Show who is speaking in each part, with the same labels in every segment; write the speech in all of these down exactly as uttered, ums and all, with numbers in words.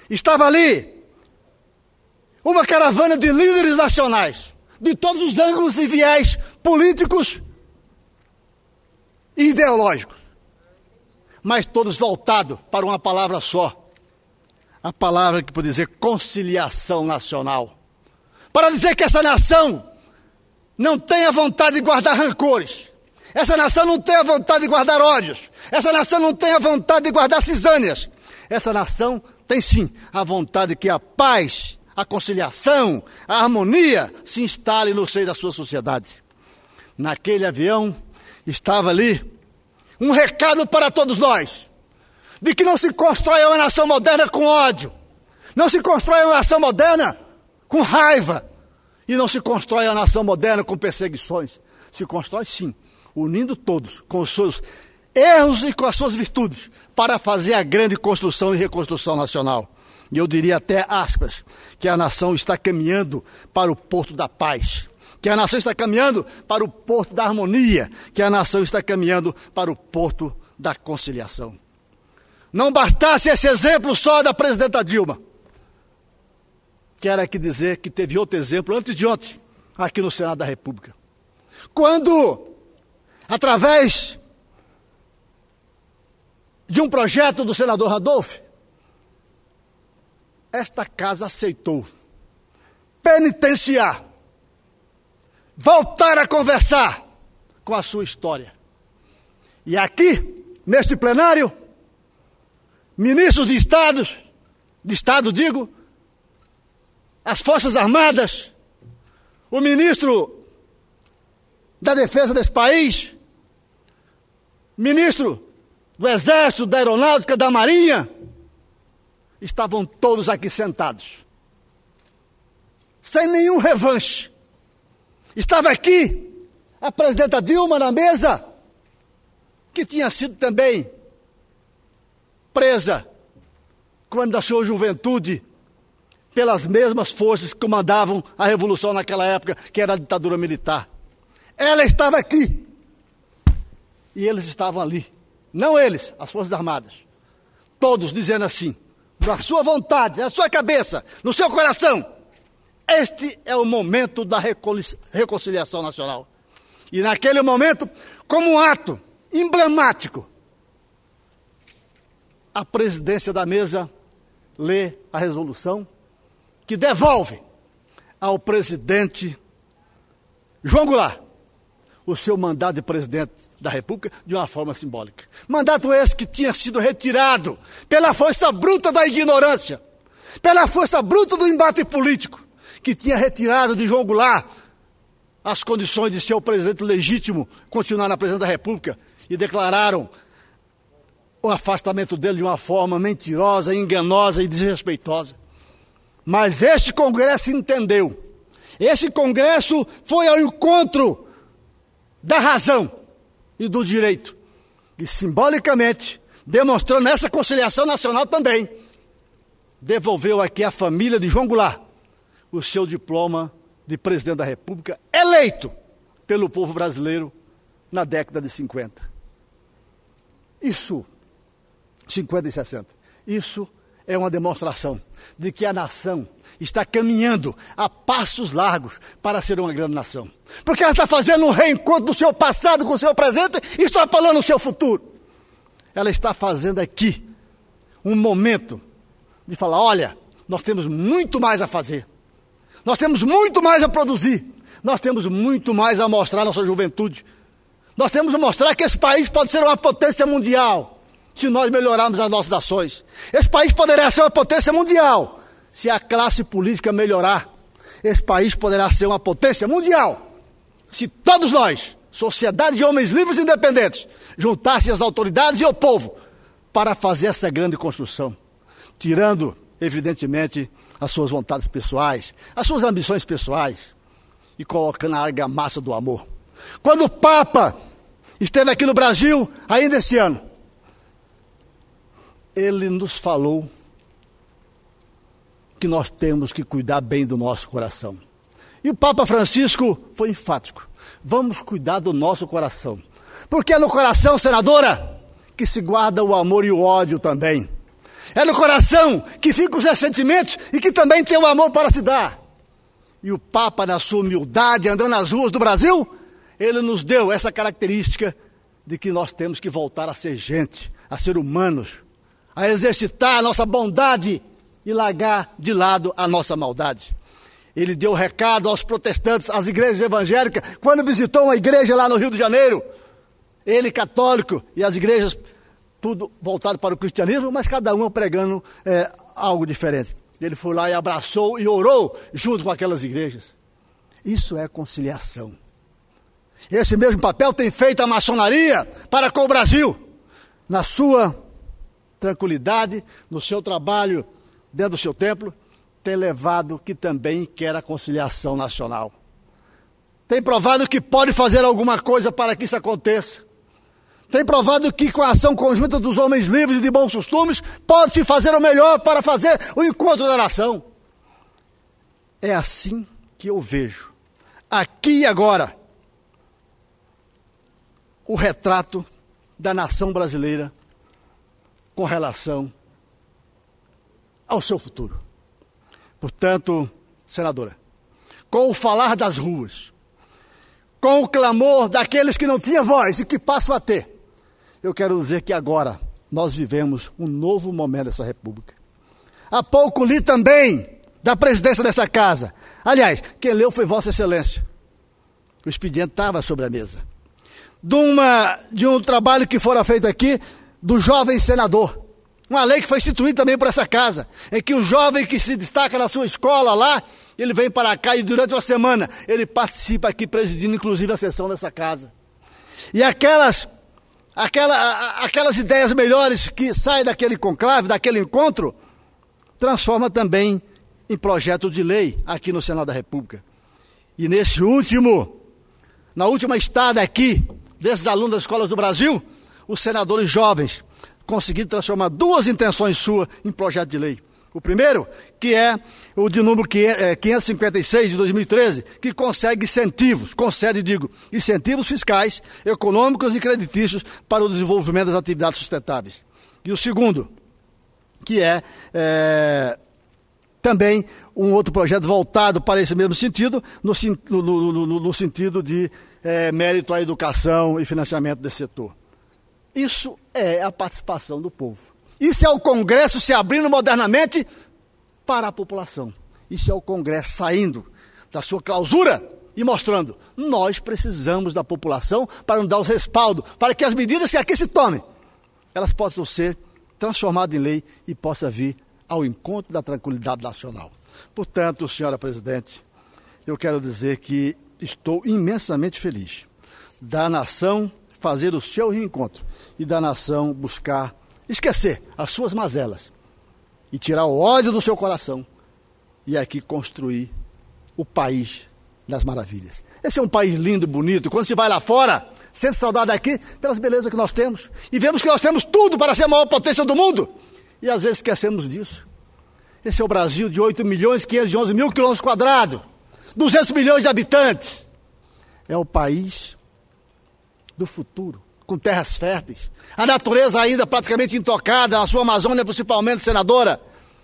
Speaker 1: Estava ali uma caravana de líderes nacionais, de todos os ângulos e viés políticos e ideológicos, mas todos voltados para uma palavra só, a palavra que pode dizer conciliação nacional, para dizer que essa nação não tem a vontade de guardar rancores, essa nação não tem a vontade de guardar ódios, essa nação não tem a vontade de guardar cisâneas, essa nação tem sim a vontade de que a paz, a conciliação, a harmonia se instale no seio da sua sociedade. Naquele avião estava ali um recado para todos nós, de que não se constrói uma nação moderna com ódio, não se constrói uma nação moderna com raiva, e não se constrói a nação moderna com perseguições. Se constrói sim, unindo todos com os seus erros e com as suas virtudes, para fazer a grande construção e reconstrução nacional. E eu diria até, aspas, que a nação está caminhando para o porto da paz, que a nação está caminhando para o porto da harmonia, que a nação está caminhando para o porto da conciliação. Não bastasse esse exemplo só da presidenta Dilma, quero aqui dizer que teve outro exemplo antes de ontem, aqui no Senado da República. Quando, através de um projeto do senador Randolph, esta casa aceitou penitenciar, voltar a conversar com a sua história. E aqui, neste plenário, ministros de estados, de estado digo, as Forças Armadas, o ministro da Defesa desse país, ministro do Exército, da Aeronáutica, da Marinha, estavam todos aqui sentados, sem nenhum revanche. Estava aqui a presidenta Dilma na mesa, que tinha sido também presa, quando da sua juventude, pelas mesmas forças que comandavam a revolução naquela época, que era a ditadura militar. Ela estava aqui, e eles estavam ali. Não eles, as Forças Armadas. Todos dizendo assim, na sua vontade, na sua cabeça, no seu coração, este é o momento da reconciliação nacional. E naquele momento, como um ato emblemático, a presidência da mesa lê a resolução que devolve ao presidente João Goulart o seu mandato de presidente da República de uma forma simbólica. Mandato esse que tinha sido retirado pela força bruta da ignorância, pela força bruta do embate político, que tinha retirado de João Goulart as condições de ser o presidente legítimo, continuar na presidência da República, e declararam o afastamento dele de uma forma mentirosa, enganosa e desrespeitosa. Mas este Congresso entendeu. Esse Congresso foi ao encontro da razão e do direito. E simbolicamente, demonstrando essa conciliação nacional também, devolveu aqui à família de João Goulart o seu diploma de presidente da República, eleito pelo povo brasileiro na década de cinquenta. Isso, cinquenta e sessenta, isso é uma demonstração de que a nação está caminhando a passos largos para ser uma grande nação. Porque ela está fazendo um reencontro do seu passado com o seu presente e extrapolando o seu futuro. Ela está fazendo aqui um momento de falar, olha, nós temos muito mais a fazer. Nós temos muito mais a produzir. Nós temos muito mais a mostrar à nossa juventude. Nós temos a mostrar que esse país pode ser uma potência mundial se nós melhorarmos as nossas ações. Esse país poderá ser uma potência mundial se a classe política melhorar. Esse país poderá ser uma potência mundial se todos nós, sociedade de homens livres e independentes, juntassem as autoridades e o povo para fazer essa grande construção, tirando, evidentemente, as suas vontades pessoais, as suas ambições pessoais e colocando a argamassa do amor. Quando o Papa esteve aqui no Brasil, ainda esse ano, ele nos falou que nós temos que cuidar bem do nosso coração. E o Papa Francisco foi enfático. Vamos cuidar do nosso coração. Porque é no coração, senadora, que se guarda o amor e o ódio também. É no coração que ficam os ressentimentos e que também tem o amor para se dar. E o Papa, na sua humildade, andando nas ruas do Brasil, ele nos deu essa característica de que nós temos que voltar a ser gente, a ser humanos, a exercitar a nossa bondade e largar de lado a nossa maldade. Ele deu recado aos protestantes, às igrejas evangélicas, quando visitou uma igreja lá no Rio de Janeiro. Ele, católico, e as igrejas, tudo voltado para o cristianismo, mas cada uma pregando é, algo diferente. Ele foi lá e abraçou e orou junto com aquelas igrejas. Isso é conciliação. Esse mesmo papel tem feito a maçonaria para com o Brasil. Na sua tranquilidade, no seu trabalho dentro do seu templo, tem levado que também quer a conciliação nacional. Tem provado que pode fazer alguma coisa para que isso aconteça. Tem provado que com a ação conjunta dos homens livres e de bons costumes, pode-se fazer o melhor para fazer o encontro da nação. É assim que eu vejo, aqui e agora, o retrato da nação brasileira com relação ao seu futuro. Portanto, senadora, com o falar das ruas, com o clamor daqueles que não tinham voz e que passam a ter, eu quero dizer que agora nós vivemos um novo momento dessa república. Há pouco li também da presidência dessa casa. Aliás, quem leu foi Vossa Excelência. O expediente estava sobre a mesa. De, uma, de um trabalho que fora feito aqui do jovem senador. Uma lei que foi instituída também por essa casa, em que o jovem que se destaca na sua escola lá, ele vem para cá e durante uma semana ele participa aqui presidindo inclusive a sessão dessa casa. E aquelas, aquela, aquelas ideias melhores que saem daquele conclave, daquele encontro, transforma também em projeto de lei aqui no Senado da República. E nesse último, na última estada aqui, desses alunos das escolas do Brasil, os senadores jovens conseguiram transformar duas intenções suas em projeto de lei. O primeiro, que é o de número quinhentos e cinquenta e seis de dois mil e treze, que consegue incentivos, concede, digo, incentivos fiscais, econômicos e creditícios para o desenvolvimento das atividades sustentáveis. E o segundo, que é, é também um outro projeto voltado para esse mesmo sentido, no, no, no, no, no sentido de é, mérito à educação e financiamento desse setor. Isso é a participação do povo. Isso é o Congresso se abrindo modernamente para a população. Isso é o Congresso saindo da sua clausura e mostrando, nós precisamos da população para nos dar os respaldos, para que as medidas que aqui se tomem, elas possam ser transformadas em lei e possa vir ao encontro da tranquilidade nacional. Portanto, senhora presidente, eu quero dizer que estou imensamente feliz da nação fazer o seu reencontro e da nação buscar esquecer as suas mazelas e tirar o ódio do seu coração e aqui construir o país das maravilhas. Esse é um país lindo, bonito. Quando se vai lá fora, sente saudade aqui pelas belezas que nós temos e vemos que nós temos tudo para ser a maior potência do mundo e às vezes esquecemos disso. Esse é o Brasil de oito milhões e quinhentos e onze mil quilômetros quadrados, duzentos milhões de habitantes. É o país do futuro, com terras férteis, a natureza ainda praticamente intocada, a sua Amazônia principalmente, senadora,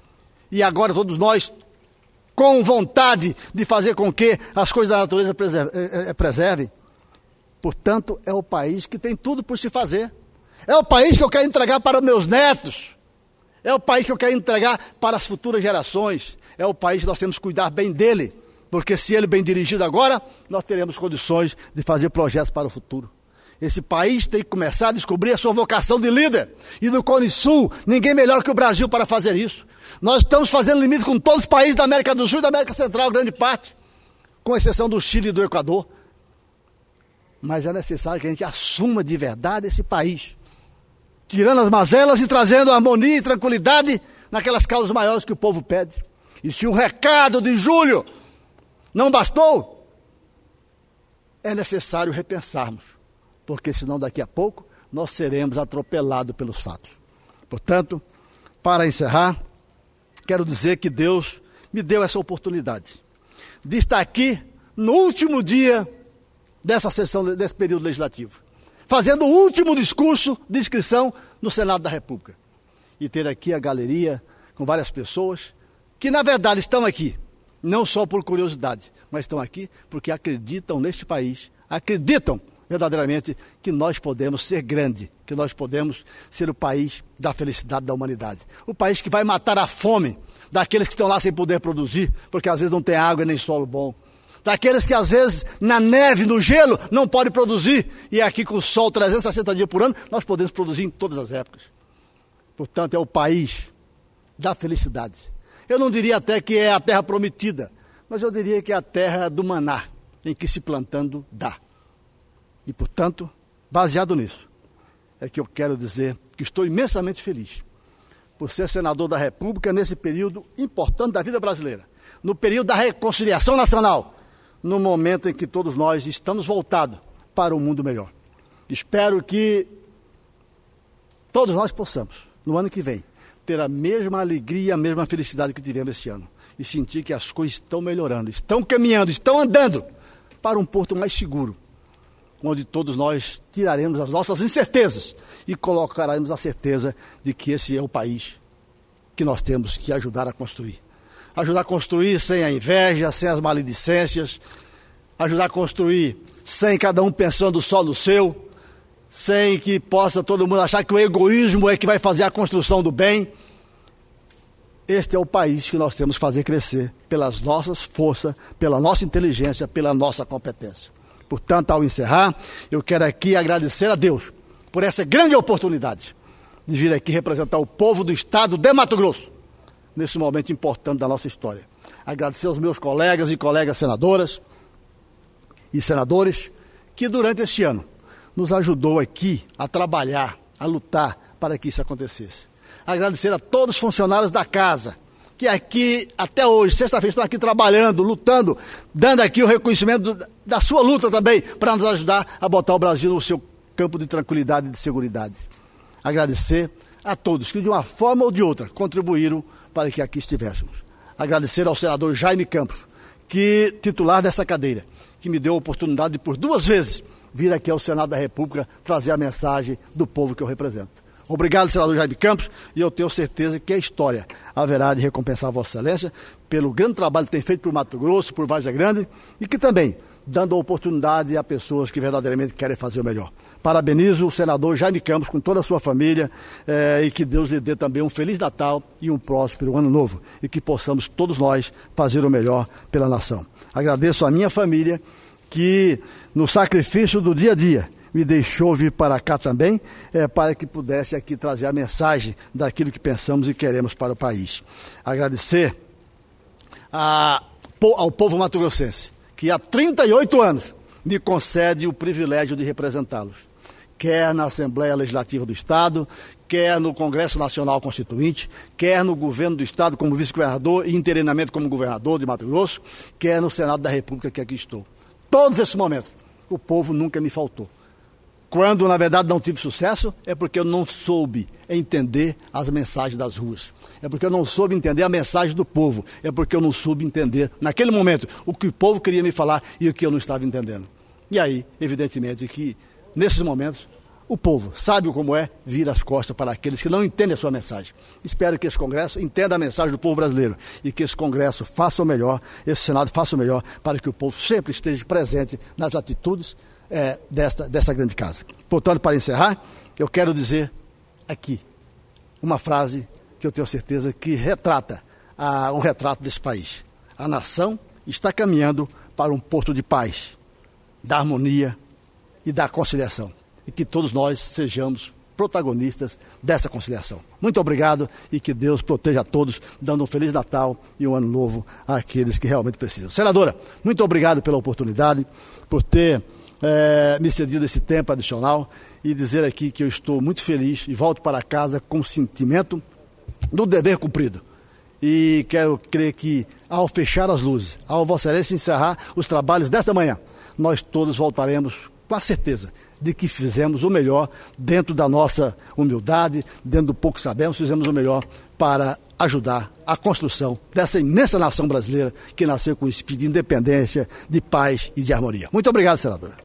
Speaker 1: e agora todos nós com vontade de fazer com que as coisas da natureza preservem. Portanto, é o país que tem tudo por se fazer, é o país que eu quero entregar para meus netos, é o país que eu quero entregar para as futuras gerações, é o país que nós temos que cuidar bem dele, porque se ele bem dirigido agora, nós teremos condições de fazer projetos para o futuro. Esse país tem que começar a descobrir a sua vocação de líder. E no Cone Sul, ninguém melhor que o Brasil para fazer isso. Nós estamos fazendo limite com todos os países da América do Sul e da América Central, grande parte, com exceção do Chile e do Equador. Mas é necessário que a gente assuma de verdade esse país, tirando as mazelas e trazendo harmonia e tranquilidade naquelas causas maiores que o povo pede. E se o recado de julho não bastou, é necessário repensarmos. Porque senão daqui a pouco nós seremos atropelados pelos fatos. Portanto, para encerrar, quero dizer que Deus me deu essa oportunidade de estar aqui no último dia dessa sessão, desse período legislativo, fazendo o último discurso de inscrição no Senado da República. e ter aqui a galeria com várias pessoas que, na verdade, estão aqui, não só por curiosidade, mas estão aqui porque acreditam neste país, acreditam verdadeiramente que nós podemos ser grande, que nós podemos ser o país da felicidade da humanidade. O país que vai matar a fome daqueles que estão lá sem poder produzir, porque às vezes não tem água nem solo bom. Daqueles que às vezes na neve, no gelo, não podem produzir. E aqui com o sol trezentos e sessenta dias por ano, nós podemos produzir em todas as épocas. Portanto, é o país da felicidade. Eu não diria até que é a terra prometida, mas eu diria que é a terra do maná, em que se plantando dá. E, portanto, baseado nisso, é que eu quero dizer que estou imensamente feliz por ser senador da República nesse período importante da vida brasileira, no período da reconciliação nacional, no momento em que todos nós estamos voltados para um mundo melhor. Espero que todos nós possamos, no ano que vem, ter a mesma alegria, a mesma felicidade que tivemos este ano, e sentir que as coisas estão melhorando, estão caminhando, estão andando para um porto mais seguro, onde todos nós tiraremos as nossas incertezas e colocaremos a certeza de que esse é o país que nós temos que ajudar a construir. Ajudar a construir sem a inveja, sem as maledicências, ajudar a construir sem cada um pensando só no seu, sem que possa todo mundo achar que o egoísmo é que vai fazer a construção do bem. Este é o país que nós temos que fazer crescer pelas nossas forças, pela nossa inteligência, pela nossa competência. Portanto, ao encerrar, eu quero aqui agradecer a Deus por essa grande oportunidade de vir aqui representar o povo do estado de Mato Grosso, nesse momento importante da nossa história. Agradecer aos meus colegas e colegas senadoras e senadores que durante este ano nos ajudou aqui a trabalhar, a lutar para que isso acontecesse. Agradecer a todos os funcionários da casa, que aqui, até hoje, sexta-feira, estão aqui trabalhando, lutando, dando aqui o reconhecimento do, da sua luta também, para nos ajudar a botar o Brasil no seu campo de tranquilidade e de seguridade. Agradecer a todos que, de uma forma ou de outra, contribuíram para que aqui estivéssemos. Agradecer ao senador Jaime Campos, que, titular dessa cadeira, que me deu a oportunidade de, por duas vezes, vir aqui ao Senado da República trazer a mensagem do povo que eu represento. Obrigado, senador Jaime Campos, e eu tenho certeza que a história haverá de recompensar a Vossa Excelência pelo grande trabalho que tem feito por Mato Grosso, por Várzea Grande, e que também dando a oportunidade a pessoas que verdadeiramente querem fazer o melhor. Parabenizo o senador Jaime Campos com toda a sua família eh, e que Deus lhe dê também um Feliz Natal e um próspero Ano Novo, e que possamos todos nós fazer o melhor pela nação. Agradeço a minha família que, no sacrifício do dia a dia, me deixou vir para cá também, é, para que pudesse aqui trazer a mensagem daquilo que pensamos e queremos para o país. Agradecer a, ao povo mato-grossense, que há trinta e oito anos me concede o privilégio de representá-los, quer na Assembleia Legislativa do Estado, quer no Congresso Nacional Constituinte, quer no governo do Estado como vice-governador e interinamente como governador de Mato Grosso, quer no Senado da República, que aqui estou. Todos esses momentos, o povo nunca me faltou. Quando, na verdade, não tive sucesso, é porque eu não soube entender as mensagens das ruas. É porque eu não soube entender a mensagem do povo. É porque eu não soube entender, naquele momento, o que o povo queria me falar e o que eu não estava entendendo. E aí, evidentemente, que nesses momentos, o povo sabe como é vir as costas para aqueles que não entendem a sua mensagem. Espero que esse Congresso entenda a mensagem do povo brasileiro e que esse Congresso faça o melhor, esse Senado faça o melhor, para que o povo sempre esteja presente nas atitudes É, desta, dessa grande casa. Portanto, para encerrar, eu quero dizer aqui uma frase que eu tenho certeza que retrata a, um retrato desse país. A nação está caminhando para um porto de paz, da harmonia e da conciliação. E que todos nós sejamos protagonistas dessa conciliação. Muito obrigado e que Deus proteja a todos, dando um Feliz Natal e um Ano Novo àqueles que realmente precisam. Senadora, muito obrigado pela oportunidade, por ter É, me cedido esse tempo adicional e dizer aqui que eu estou muito feliz e volto para casa com o sentimento do dever cumprido. E quero crer que, ao fechar as luzes, ao Vossa Excelência encerrar os trabalhos desta manhã, nós todos voltaremos com a certeza de que fizemos o melhor dentro da nossa humildade, dentro do pouco que sabemos, fizemos o melhor para ajudar a construção dessa imensa nação brasileira que nasceu com o espírito de independência, de paz e de harmonia. Muito obrigado, senador.